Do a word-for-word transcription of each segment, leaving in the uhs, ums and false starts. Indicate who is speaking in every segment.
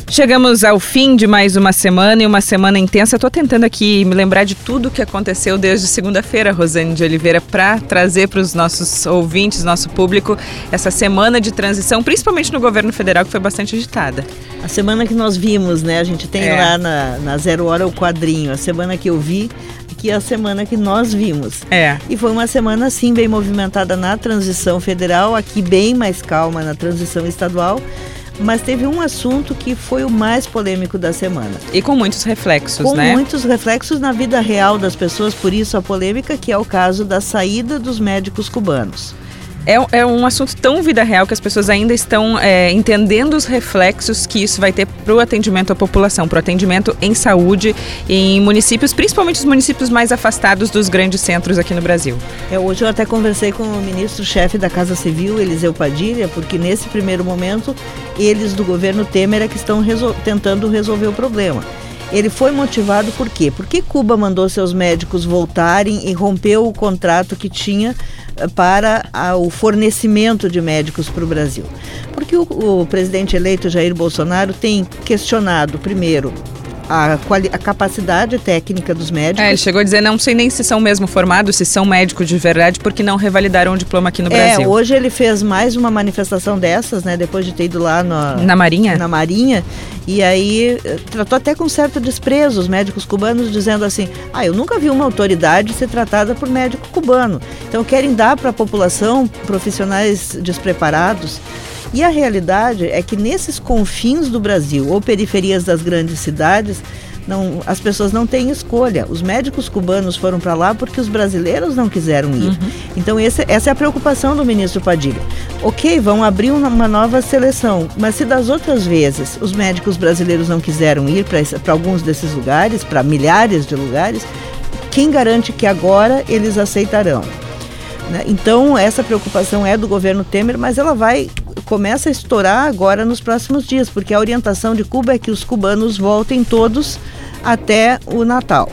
Speaker 1: Chegamos ao fim de mais uma semana e uma semana intensa. Estou tentando aqui me lembrar de tudo que aconteceu desde segunda-feira, Rosane de Oliveira, para trazer para os nossos ouvintes, nosso público, essa semana de transição, principalmente no governo federal, que foi bastante agitada.
Speaker 2: A semana que nós vimos, né? A gente tem é. lá na, na Zero Hora o quadrinho. A semana que eu vi, que é a semana que nós vimos.
Speaker 1: É.
Speaker 2: E foi uma semana, sim, bem movimentada na transição federal, aqui bem mais calma na transição estadual. Mas teve um assunto que foi o mais polêmico da semana.
Speaker 1: E com muitos reflexos,
Speaker 2: com
Speaker 1: né?
Speaker 2: Com muitos reflexos na vida real das pessoas, por isso a polêmica, que é o caso da saída dos médicos cubanos.
Speaker 1: É, é um assunto tão vida real que as pessoas ainda estão é, entendendo os reflexos que isso vai ter para o atendimento à população, para o atendimento em saúde em municípios, principalmente os municípios mais afastados dos grandes centros aqui no Brasil.
Speaker 2: É, hoje eu até conversei com o ministro-chefe da Casa Civil, Eliseu Padilha, porque nesse primeiro momento eles do governo Temer é que estão resol- tentando resolver o problema. Ele foi motivado por quê? Porque Cuba mandou seus médicos voltarem e rompeu o contrato que tinha para a, o fornecimento de médicos para o Brasil. Porque o, o presidente eleito Jair Bolsonaro tem questionado, primeiro, a, quali, a capacidade técnica dos médicos.
Speaker 1: É, ele chegou a dizer, não sei nem se são mesmo formados, se são médicos de verdade, porque não revalidaram o diploma aqui no
Speaker 2: é,
Speaker 1: Brasil.
Speaker 2: Hoje ele fez mais uma manifestação dessas, né, depois de ter ido lá no,
Speaker 1: na Marinha.
Speaker 2: Na Marinha. E aí tratou até com certo desprezo os médicos cubanos, dizendo assim, ah, eu nunca vi uma autoridade ser tratada por médico cubano. Então querem dar para a população profissionais despreparados. E a realidade é que nesses confins do Brasil, ou periferias das grandes cidades, não, as pessoas não têm escolha. Os médicos cubanos foram para lá porque os brasileiros não quiseram ir. Uhum. Então esse, essa é a preocupação do ministro Padilha. Ok, vão abrir uma, uma nova seleção, mas se das outras vezes os médicos brasileiros não quiseram ir para alguns desses lugares, para milhares de lugares, quem garante que agora eles aceitarão? Né? Então essa preocupação é do governo Temer, mas ela vai... começa a estourar agora nos próximos dias, porque a orientação de Cuba é que os cubanos voltem todos até o Natal.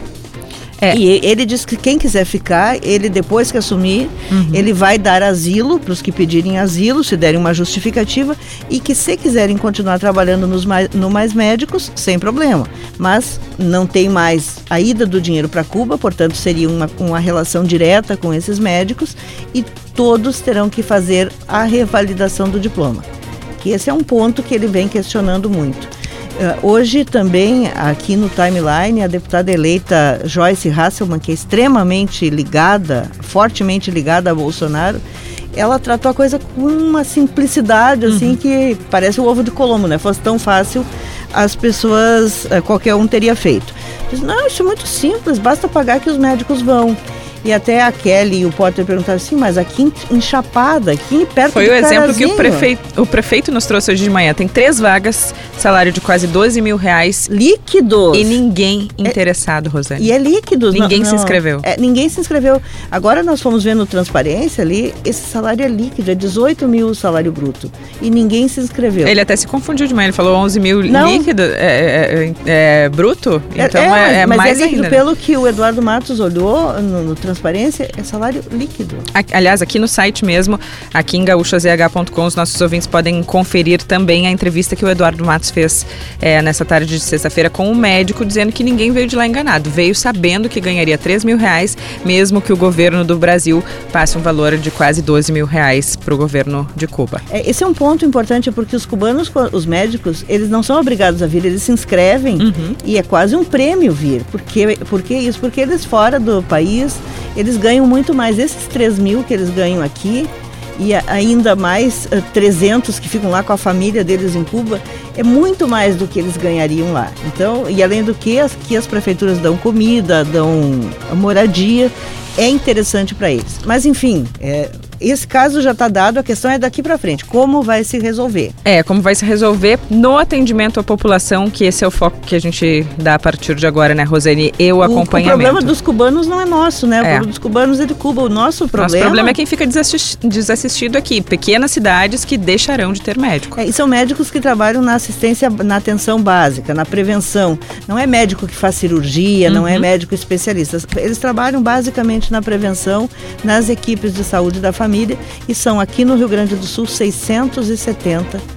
Speaker 2: É. E ele diz que quem quiser ficar, ele depois que assumir, uhum. ele vai dar asilo para os que pedirem asilo, se derem uma justificativa, e que se quiserem continuar trabalhando nos mais, no Mais Médicos, sem problema. Mas não tem mais a ida do dinheiro para Cuba, portanto seria uma, uma relação direta com esses médicos e todos terão que fazer a revalidação do diploma. Que esse é um ponto que ele vem questionando muito. Uh, hoje também, aqui no Timeline, a deputada eleita Joyce Hasselmann, que é extremamente ligada, fortemente ligada a Bolsonaro, ela tratou a coisa com uma simplicidade, assim, uhum. que parece o ovo de Colombo, né? Fosse tão fácil, as pessoas, uh, qualquer um teria feito. Diz, não, isso é muito simples, basta pagar que os médicos vão. E até a Kelly e o Potter perguntaram assim, mas aqui em Chapada, aqui perto
Speaker 1: Foi
Speaker 2: do
Speaker 1: o exemplo
Speaker 2: Carazinho.
Speaker 1: que o prefeito, o prefeito nos trouxe hoje de manhã. Tem três vagas, salário de quase doze mil reais.
Speaker 2: Líquidos.
Speaker 1: E ninguém interessado, é, Rosane.
Speaker 2: E é líquidos.
Speaker 1: Ninguém
Speaker 2: não,
Speaker 1: se inscreveu.
Speaker 2: É, ninguém se inscreveu. Agora nós fomos vendo Transparência ali, esse salário é líquido, é dezoito mil o salário bruto. E ninguém se inscreveu.
Speaker 1: Ele até se confundiu de manhã, ele falou onze mil
Speaker 2: não.
Speaker 1: líquido, é, é, é bruto? Então é, é, é
Speaker 2: mas
Speaker 1: mais
Speaker 2: é líquido,
Speaker 1: ainda.
Speaker 2: Pelo que o Eduardo Matos olhou no, no Transparência, é salário líquido.
Speaker 1: Aliás, aqui no site mesmo, aqui em gaúcha z h ponto com, os nossos ouvintes podem conferir também a entrevista que o Eduardo Matos fez é, nessa tarde de sexta-feira com o médico, dizendo que ninguém veio de lá enganado. Veio sabendo que ganharia três mil reais, mesmo que o governo do Brasil passe um valor de quase doze mil reais para o governo de Cuba.
Speaker 2: É, esse é um ponto importante porque os cubanos, os médicos, eles não são obrigados a vir, eles se inscrevem uhum. e é quase um prêmio vir. Por que, por que isso? Porque eles fora do país, eles ganham muito mais. Esses três mil que eles ganham aqui e ainda mais uh, trezentos que ficam lá com a família deles em Cuba, é muito mais do que eles ganhariam lá. Então, e além do que as, que as prefeituras dão comida, dão moradia, é interessante para eles. Mas enfim, é, esse caso já está dado, a questão é daqui para frente, como vai se resolver?
Speaker 1: É, como vai se resolver no atendimento à população, que esse é o foco que a gente dá a partir de agora, né, Rosane? E o acompanhamento.
Speaker 2: O problema dos cubanos não é nosso, né? O é. problema dos cubanos é de Cuba. O nosso problema...
Speaker 1: Nosso problema é quem fica desassistido aqui. Pequenas cidades que deixarão de ter médico.
Speaker 2: É, e são médicos que trabalham na assistência, na atenção básica, na prevenção. Não é médico que faz cirurgia, uhum. não é médico especialista. Eles trabalham basicamente na prevenção, nas equipes de saúde da família, e são aqui no Rio Grande do Sul seiscentos e setenta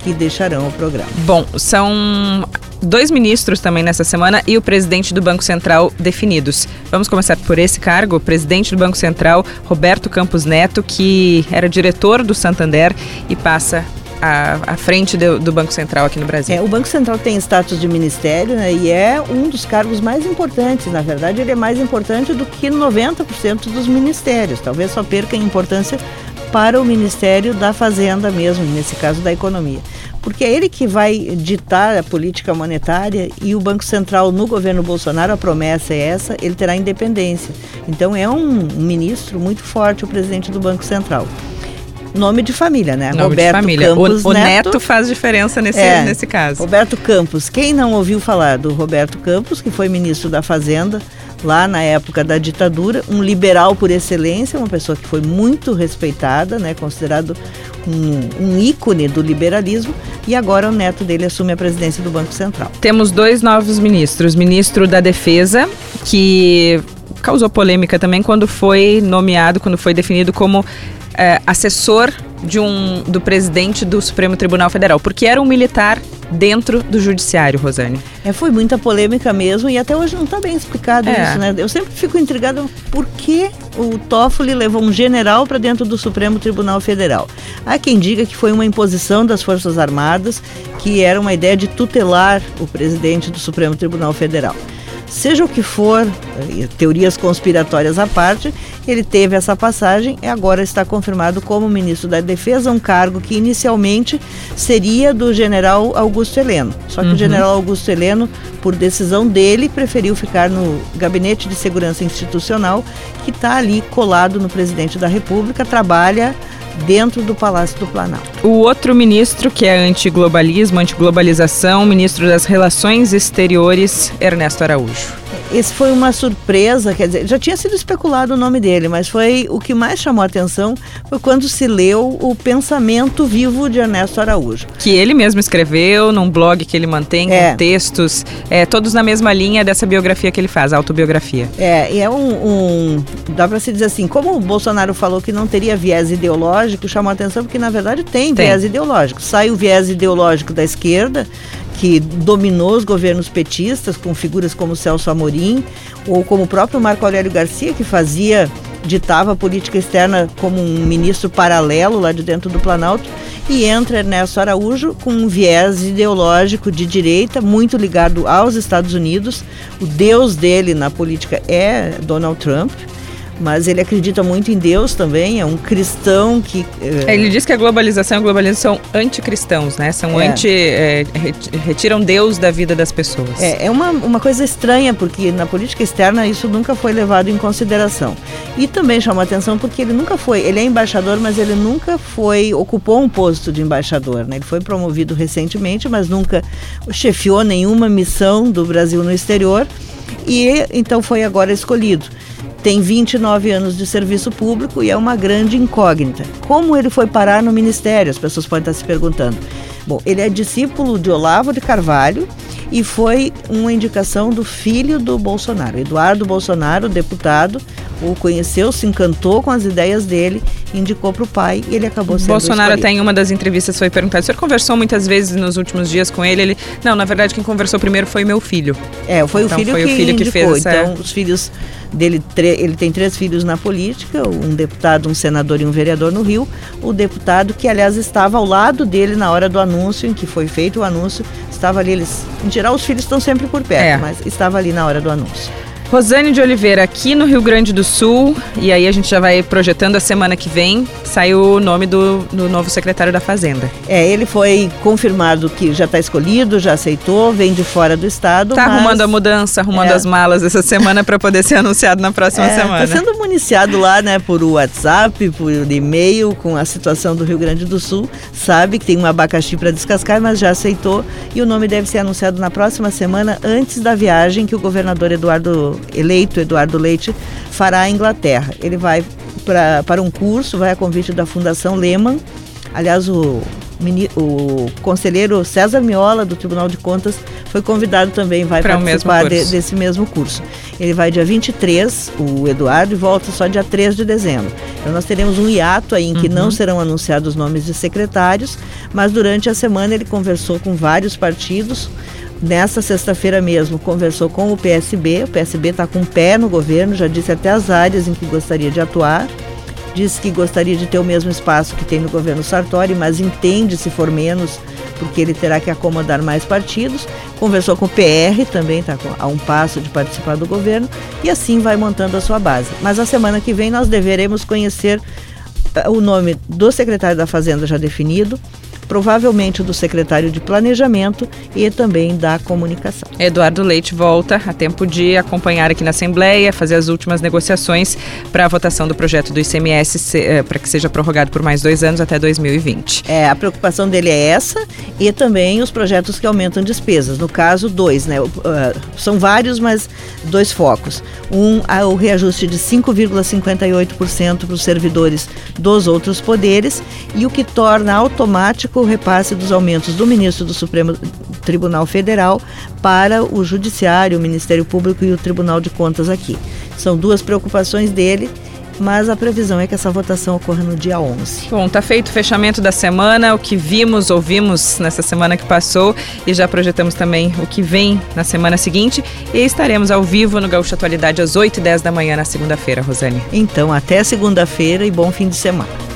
Speaker 2: que deixarão o programa.
Speaker 1: Bom, são dois ministros também nessa semana e o presidente do Banco Central definidos. Vamos começar por esse cargo, o presidente do Banco Central, Roberto Campos Neto, que era diretor do Santander e passa à, à frente do, do Banco Central aqui no Brasil.
Speaker 2: É, o Banco Central tem status de ministério, né, e é um dos cargos mais importantes. Na verdade, ele é mais importante do que noventa por cento dos ministérios. Talvez só perca em importância para o Ministério da Fazenda mesmo, nesse caso da Economia. Porque é ele que vai ditar a política monetária e o Banco Central no governo Bolsonaro, a promessa é essa, ele terá independência. Então é um, um ministro muito forte, o presidente do Banco Central. Nome de família, né?
Speaker 1: Nome
Speaker 2: Roberto
Speaker 1: de família.
Speaker 2: Campos
Speaker 1: o, o
Speaker 2: Neto,
Speaker 1: neto faz diferença nesse,
Speaker 2: é,
Speaker 1: nesse caso.
Speaker 2: Roberto Campos. Quem não ouviu falar do Roberto Campos, que foi ministro da Fazenda lá na época da ditadura, um liberal por excelência, uma pessoa que foi muito respeitada, né, considerado um, um ícone do liberalismo, e agora o neto dele assume a presidência do Banco Central.
Speaker 1: Temos dois novos ministros, ministro da Defesa, que causou polêmica também quando foi nomeado, quando foi definido como é, assessor de um, do presidente do Supremo Tribunal Federal, porque era um militar dentro do judiciário, Rosane.
Speaker 2: É, foi muita polêmica mesmo e até hoje não está bem explicado é. isso, né? Eu sempre fico intrigada por que o Toffoli levou um general para dentro do Supremo Tribunal Federal. Há quem diga que foi uma imposição das Forças Armadas, que era uma ideia de tutelar o presidente do Supremo Tribunal Federal. Seja o que for, teorias conspiratórias à parte, ele teve essa passagem e agora está confirmado como ministro da Defesa, um cargo que inicialmente seria do general Augusto Heleno. Só que uhum. o general Augusto Heleno, por decisão dele, preferiu ficar no Gabinete de Segurança Institucional, que está ali colado no presidente da República, trabalha dentro do Palácio do Planalto.
Speaker 1: O outro ministro, que é antiglobalismo, antiglobalização, ministro das Relações Exteriores, Ernesto Araújo.
Speaker 2: Esse foi uma surpresa, quer dizer, já tinha sido especulado o nome dele, mas foi o que mais chamou a atenção foi quando se leu o Pensamento Vivo de Ernesto Araújo.
Speaker 1: Que ele mesmo escreveu num blog que ele mantém, é. com textos, é, todos na mesma linha dessa biografia que ele faz, a autobiografia.
Speaker 2: É, e é um, um dá para se dizer assim, como o Bolsonaro falou que não teria viés ideológico, chamou a atenção porque na verdade tem, tem. viés ideológico. Sai o viés ideológico da esquerda, que dominou os governos petistas, com figuras como Celso Amorim, ou como o próprio Marco Aurélio Garcia, que fazia, ditava a política externa como um ministro paralelo lá de dentro do Planalto, e entra Ernesto Araújo com um viés ideológico de direita, muito ligado aos Estados Unidos. O deus dele na política é Donald Trump, mas ele acredita muito em Deus também, é um cristão que...
Speaker 1: É, ele diz que a globalização e a globalização são anticristãos, né? São é. anti... É, retiram Deus da vida das pessoas.
Speaker 2: É, é uma, uma coisa estranha, porque na política externa isso nunca foi levado em consideração. E também chama atenção porque ele nunca foi... Ele é embaixador, mas ele nunca foi... ocupou um posto de embaixador, né? Ele foi promovido recentemente, mas nunca chefiou nenhuma missão do Brasil no exterior e então foi agora escolhido. Tem vinte e nove anos de serviço público e é uma grande incógnita. Como ele foi parar no ministério? As pessoas podem estar se perguntando. Bom, ele é discípulo de Olavo de Carvalho e foi uma indicação do filho do Bolsonaro. Eduardo Bolsonaro, deputado, o conheceu, se encantou com as ideias dele, indicou para o pai e ele acabou sendo
Speaker 1: Bolsonaro
Speaker 2: escolhido.
Speaker 1: Até em uma das entrevistas foi perguntado, o senhor conversou muitas vezes nos últimos dias com ele? Ele, não, na verdade quem conversou primeiro foi meu filho.
Speaker 2: É, foi então, o filho,
Speaker 1: foi
Speaker 2: que,
Speaker 1: o filho
Speaker 2: indicou.
Speaker 1: que fez essa...
Speaker 2: Então, os filhos dele, ele tem três filhos na política, um deputado, um senador e um vereador no Rio. O deputado, que aliás estava ao lado dele na hora do anúncio, em que foi feito o anúncio, estava ali, eles, em geral os filhos estão sempre por perto, é. mas estava ali na hora do anúncio.
Speaker 1: Rosane de Oliveira, aqui no Rio Grande do Sul, e aí a gente já vai projetando a semana que vem, saiu o nome do, do novo secretário da Fazenda.
Speaker 2: É, ele foi confirmado que já está escolhido, já aceitou, vem de fora do estado.
Speaker 1: Está
Speaker 2: mas...
Speaker 1: arrumando a mudança, arrumando é. as malas essa semana para poder ser anunciado na próxima
Speaker 2: é,
Speaker 1: semana.
Speaker 2: Está sendo municiado lá, né, por WhatsApp, por e-mail, com a situação do Rio Grande do Sul. Sabe que tem um abacaxi para descascar, mas já aceitou e o nome deve ser anunciado na próxima semana, antes da viagem que o governador Eduardo eleito, Eduardo Leite, fará à Inglaterra. Ele vai pra, para um curso, vai a convite da Fundação Lehman. Aliás, o o conselheiro César Miola, do Tribunal de Contas, foi convidado também, vai pra participar mesmo de, desse mesmo curso. Ele vai dia vinte e três, o Eduardo, e volta só dia três de dezembro. Então nós teremos um hiato aí em que uhum. não serão anunciados os nomes de secretários, mas durante a semana ele conversou com vários partidos. Nessa sexta-feira mesmo conversou com o P S B, o P S B está com o pé no governo, já disse até as áreas em que gostaria de atuar. Disse que gostaria de ter o mesmo espaço que tem no governo Sartori, mas entende se for menos, porque ele terá que acomodar mais partidos. Conversou com o P R, também está a um passo de participar do governo, e assim vai montando a sua base. Mas a semana que vem nós deveremos conhecer o nome do secretário da Fazenda já definido, provavelmente do secretário de Planejamento e também da Comunicação.
Speaker 1: Eduardo Leite volta a tempo de acompanhar aqui na Assembleia, fazer as últimas negociações para a votação do projeto do I C M S, eh, para que seja prorrogado por mais dois anos até dois mil e vinte.
Speaker 2: É, a preocupação dele é essa e também os projetos que aumentam despesas. No caso, dois, né? Uh, são vários, mas dois focos. Um, o reajuste de cinco vírgula cinquenta e oito por cento para os servidores dos outros poderes e o que torna automático o repasse dos aumentos do ministro do Supremo Tribunal Federal para o Judiciário, o Ministério Público e o Tribunal de Contas aqui. São duas preocupações dele, mas a previsão é que essa votação ocorra no dia onze.
Speaker 1: Bom, tá feito o fechamento da semana, o que vimos, ouvimos nessa semana que passou e já projetamos também o que vem na semana seguinte e estaremos ao vivo no Gaúcha Atualidade às oito e dez da manhã na segunda-feira, Rosane.
Speaker 2: Então, até segunda-feira e bom fim de semana.